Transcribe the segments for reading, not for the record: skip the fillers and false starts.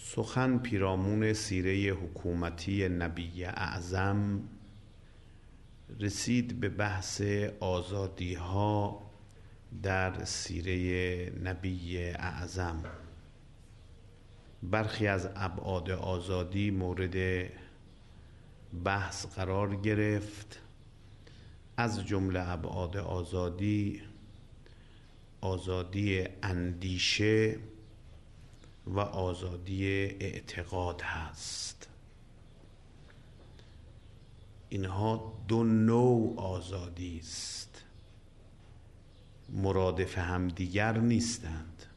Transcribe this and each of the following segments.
سخن پیرامون سیره حکومتی نبی اعظم رسید به بحث آزادی ها در سیره نبی اعظم. برخی از ابعاد آزادی مورد بحث قرار گرفت، از جمله ابعاد آزادی اندیشه و آزادی اعتقاد هست. اینها دو نوع آزادی است، مرادف همدیگر نیستند.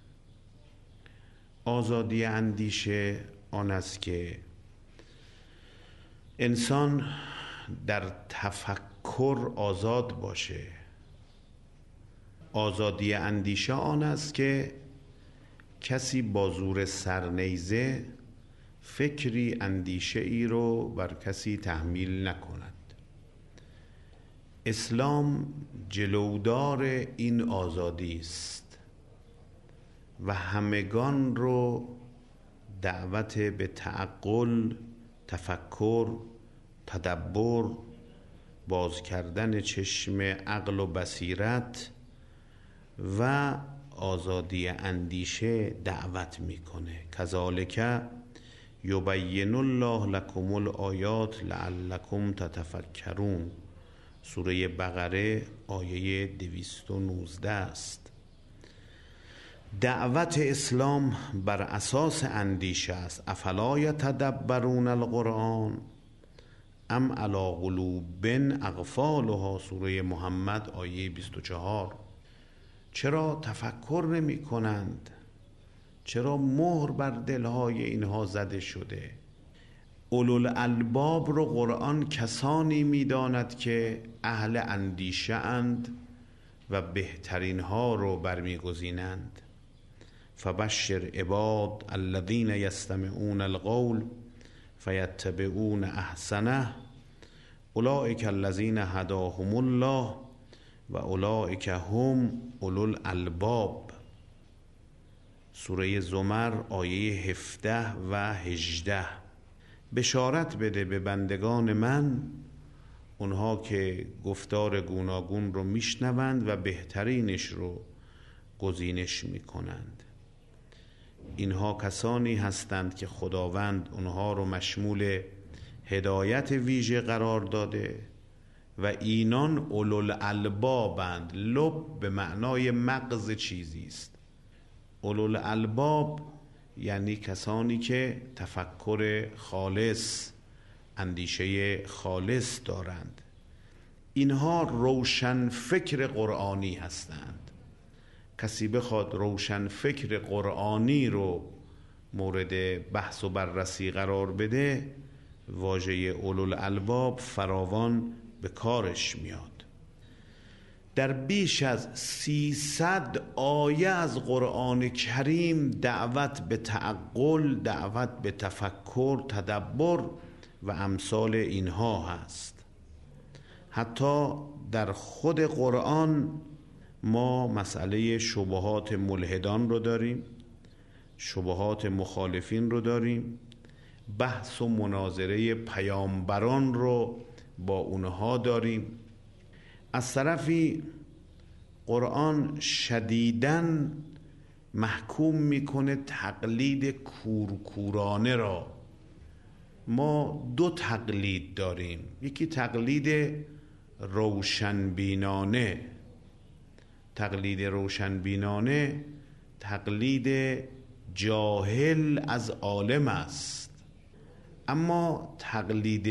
آزادی اندیشه آن است که انسان در تفکر آزاد باشه. آزادی اندیشه آن است که کسی با زور سرنیزه فکری، اندیشه ای رو بر کسی تحمیل نکند. اسلام جلودار این آزادی است و همگان رو دعوت به تعقل، تفکر، تدبر، باز کردن چشم عقل و بصیرت و آزادی اندیشه دعوت میکنه. کذالک یبین الله لکم الآیات لعلکم تتفکرون. سوره بقره آیه 219 است. دعوت اسلام بر اساس اندیشه است. افلا یتدبرون القرآن ام علی قلوب اقفالها. سوره محمد آیه 24. چرا تفکر نمی کنند؟ چرا مهر بر دلهای اینها زده شده؟ اولوالالباب رو قرآن کسانی می داند که اهل اندیشه اند و بهترین ها رو برمیگزینند. فبشر عباد الذین یستمعون القول فیتبعون احسنه اولئک الذین هداهم الله و اولئک هم اولوالالباب. سوره زمر آیه 17 و 18. بشارت بده به بندگان من، اونها که گفتار گوناگون رو میشنوند و بهترینش رو گزینش میکنند. اینها کسانی هستند که خداوند اونها رو مشمول هدایت ویژه قرار داده و اینان اولوالالبابند. لب به معنای مغز چیزی است. اولوالالباب یعنی کسانی که تفکر خالص، اندیشه خالص دارند. اینها روشن فکر قرآنی هستند. کسی بخواد روشن فکر قرآنی رو مورد بحث و بررسی قرار بده، واژه اولوالالباب فراوان به کارش میاد. در بیش از 300 آیه از قرآن کریم دعوت به تعقل، دعوت به تفکر، تدبر و امثال اینها هست. حتی در خود قرآن ما مسئله شبهات ملحدان رو داریم، شبهات مخالفین رو داریم، بحث و مناظره پیامبران رو با اونها داریم. از طرفی قرآن شدیداً محکوم میکنه تقلید کورکورانه را. ما دو تقلید داریم، یکی تقلید روشنبینانه. تقلید روشنبینانه تقلید جاهل از عالم است، اما تقلید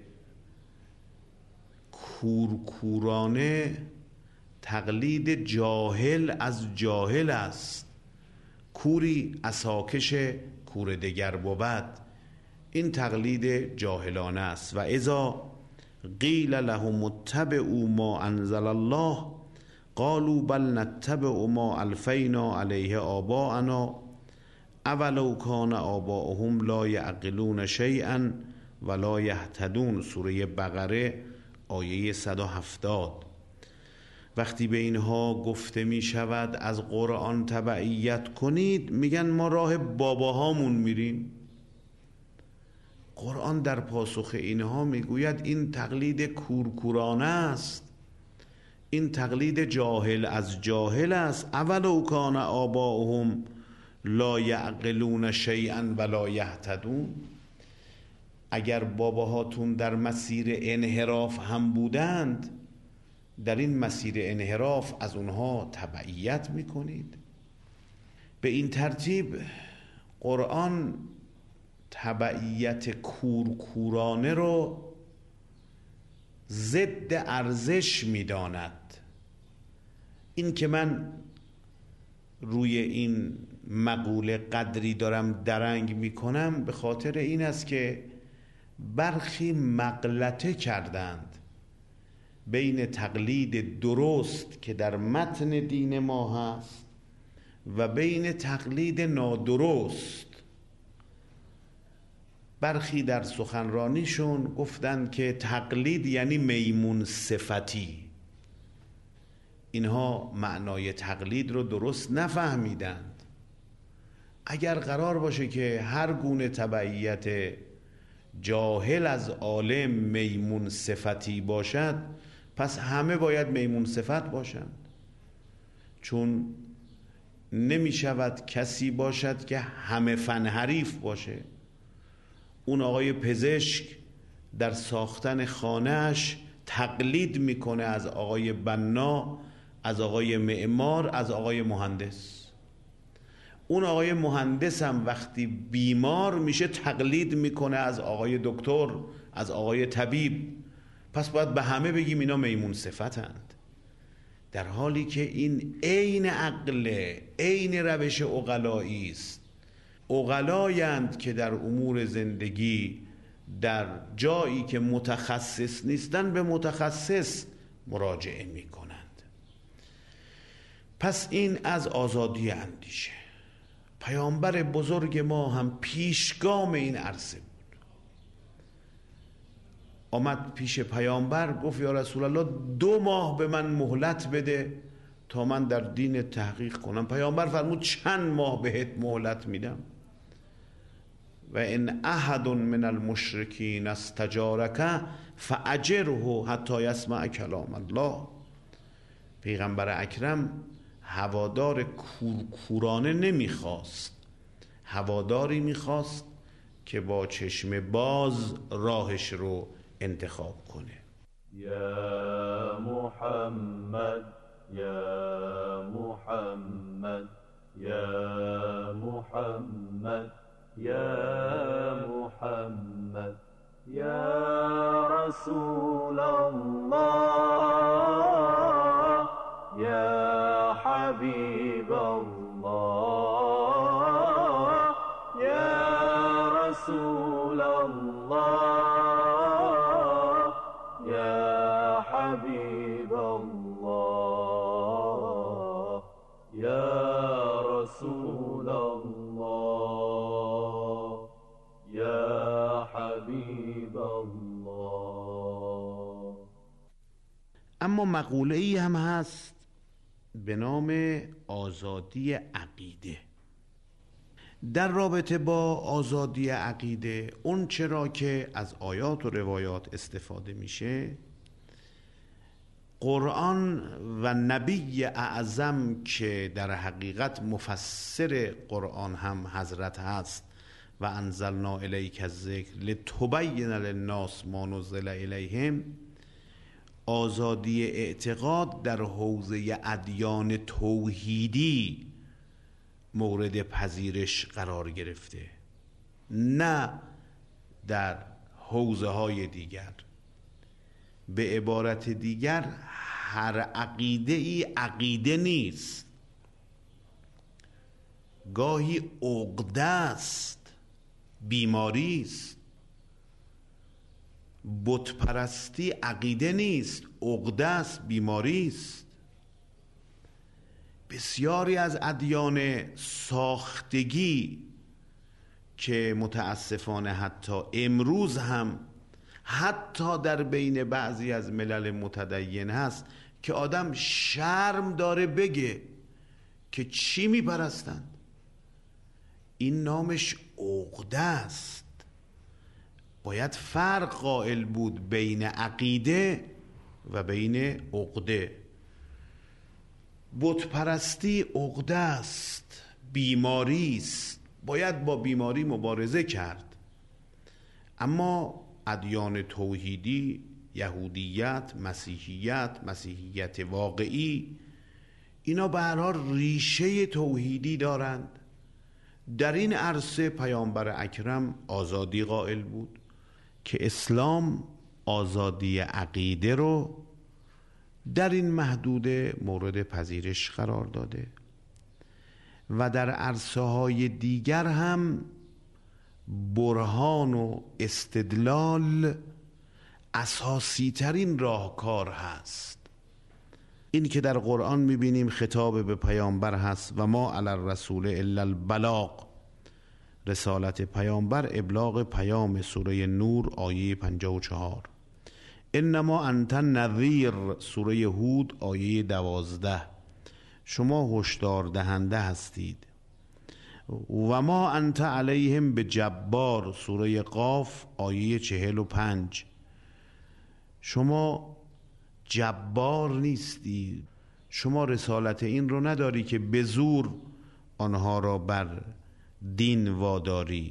کورکورانه تقلید جاهل از جاهل است. کوری عصاکش کور دگر بود، این تقلید جاهلانه است. و اذا قیل لهم اتبعوا ما انزل الله قالوا بل نتبع ما الفینا علیه آباءنا اولو کان آباؤهم لا یعقلون شیئا ولا یهتدون. سوره بقره آیه 170. وقتی به اینها گفته می شود از قرآن تبعیت کنید، میگن ما راه باباهامون میریم. قرآن در پاسخ اینها میگوید این تقلید کورکورانه است، این تقلید جاهل از جاهل است. اولو کان آباؤهم لا یعقلون شیئا ولا یهتدون. اگر باباهاتون در مسیر انحراف هم بودند، در این مسیر انحراف از اونها تبعیت میکنید. به این ترتیب قرآن تبعیت کورکورانه رو ضد ارزش میداند. این که من روی این مقوله قدری دارم درنگ میکنم به خاطر این است که برخی مغلطه کردند بین تقلید درست که در متن دین ما هست و بین تقلید نادرست. برخی در سخنرانیشون گفتند که تقلید یعنی میمون صفتی. اینها معنای تقلید رو درست نفهمیدند. اگر قرار باشه که هر گونه تبعیت جاهل از عالم میمون صفتی باشد، پس همه باید میمون صفت باشند، چون نمی شود کسی باشد که همه فن حریف باشه. اون آقای پزشک در ساختن خانهش تقلید میکنه از آقای بنا، از آقای معمار، از آقای مهندس. اون آقای مهندس هم وقتی بیمار میشه تقلید میکنه از آقای دکتر، از آقای طبیب. پس باید به همه بگیم اینا میمون صفتند، در حالی که این عین عقل، عین روش عقلایی است. عقلایند که در امور زندگی در جایی که متخصص نیستن به متخصص مراجعه می کنند. پس این از آزادی اندیشه. پیامبر بزرگ ما هم پیشگام این عرصه بود. آمد پیش پیامبر گفت یا رسول الله 2 ماه به من مهلت بده تا من در دین تحقیق کنم. پیامبر فرمود چند ماه بهت مهلت میدم؟ و ان احد من المشرکین استجارک فاجره حتی یسمع کلام الله. پیغمبر اکرم هوادار کورکورانه نمیخواست، هواداری میخواست که با چشم باز راهش رو انتخاب کنه. یا محمد یا محمد یا محمد یا محمد یا رسول الله یا حبیب الله یا رسول الله یا حبیب الله یا رسول الله یا حبیب الله. اما مقوله ای هم هست به نام آزادی عقیده. در رابطه با آزادی عقیده، اون چرا که از آیات و روایات استفاده میشه، قرآن و نبی اعظم که در حقیقت مفسر قرآن هم حضرت هست و انزلنا الیک الذکر لتبین للناس ما نزل الیهم، آزادی اعتقاد در حوزه ادیان توحیدی مورد پذیرش قرار گرفته، نه در حوزه های دیگر. به عبارت دیگر هر عقیده ای عقیده نیست، گاهی عقده است، بیماری است. بت پرستی عقیده نیست، عقده است، بیماری است. بسیاری از ادیان ساختگی که متاسفانه حتی امروز هم حتی در بین بعضی از ملل متدین هست که آدم شرم داره بگه که چی میپرستند. این نامش عقده است. باید فرق قائل بود بین عقیده و بین عقده. بت پرستی عقده است، بیماری است، باید با بیماری مبارزه کرد. اما ادیان توحیدی، یهودیت، مسیحیت واقعی، اینا به هر حال ریشه توحیدی دارند. در این عرصه پیامبر اکرم آزادی قائل بود که اسلام آزادی عقیده رو در این محدوده مورد پذیرش قرار داده و در عرصه های دیگر هم برهان و استدلال اساسی ترین راهکار هست. این که در قرآن میبینیم خطاب به پیامبر هست و ما علی الرسول الا البلاغ، رسالت پیامبر ابلاغ پیام، سوره نور آیه 54. انما انت نذیر، سوره هود آیه 12، شما هشدار دهنده هستید. و ما انت علیهم بجبار، سوره قاف آیه 45، شما جبار نیستی، شما رسالت این رو نداری که به زور آنها را بر دین واداری.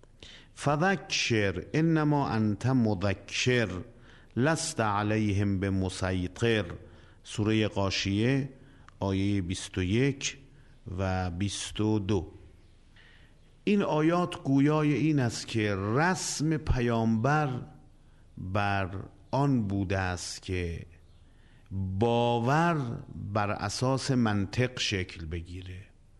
فذکر انما انت مذکر لست علیهم بمسیطر، سوره غاشیه آیه 21 و 22. این آیات گویای این است که رسم پیامبر بر آن بوده است که باور بر اساس منطق شکل بگیره،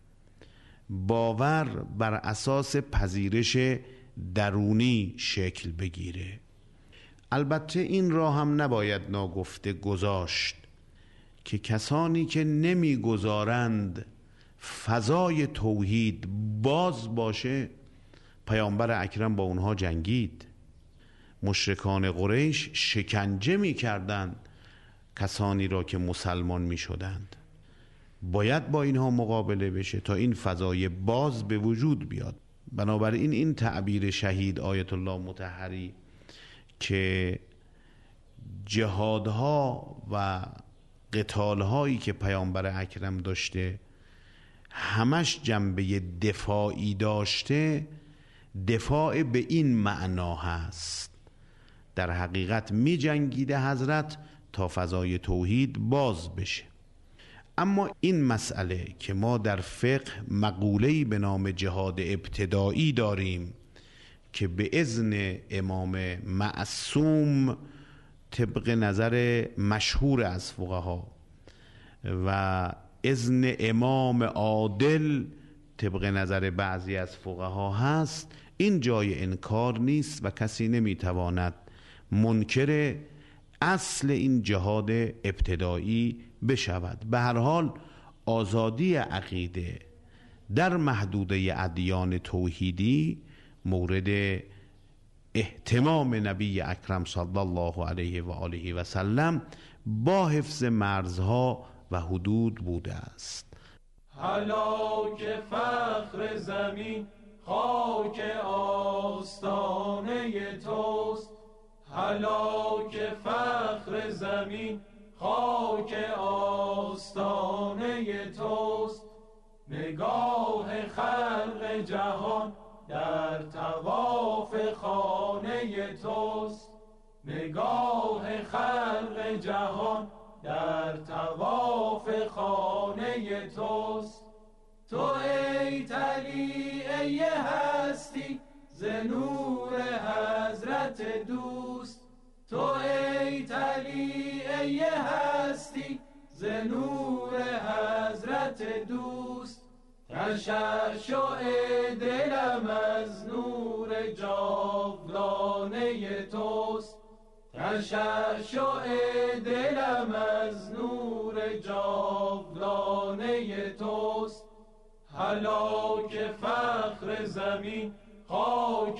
باور بر اساس پذیرش درونی شکل بگیره. البته این را هم نباید ناگفته گذاشت که کسانی که نمیگذارند فضای توحید باز باشه، پیامبر اکرم با اونها جنگید. مشرکان قریش شکنجه می‌کردند کسانی را که مسلمان می‌شدند. باید با اینها مقابله بشه تا این فضای باز به وجود بیاد. بنابراین این تعبیر شهید آیت الله مطهری که جهادها و قتالهایی که پیامبر اکرم داشته همش جنبه دفاعی داشته، دفاع به این معنا هست، در حقیقت می جنگیده حضرت تا فضای توحید باز بشه. اما این مسئله که ما در فقه مقوله‌ای به نام جهاد ابتدایی داریم که به اذن امام معصوم طبق نظر مشهور از فقها و اذن امام عادل طبق نظر بعضی از فقها هست، این جای انکار نیست و کسی نمیتواند منکر اصل این جهاد ابتدایی بشود. به هر حال آزادی عقیده در محدوده ادیان توحیدی مورد اهتمام نبی اکرم صلی الله علیه و آله و سلم با حفظ مرزها و حدود بوده است. هلاک فخر زمین خاک آستانه توست، هلاک فخر زمین خاک آستانه توست، نگاه خلق جهان در طواف خانه توست، نگاه خلق جهان در طواف خانه توست. تو ای طلیعه هستی ز نور حضرت دوست، تو ای طلیعه هستی ز نور حضرت دوست. تشعشع دلم از نور جاودانه توست، تشعشع دلم از نور جاودانه توست. هلاک فخر زمین خاک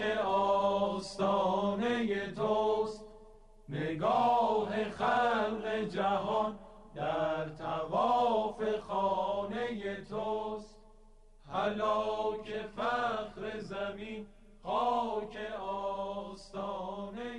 آستانه توست، نگاه خلق جهان در طواف خانه توست. هلاک فخر زمین خاک آستانه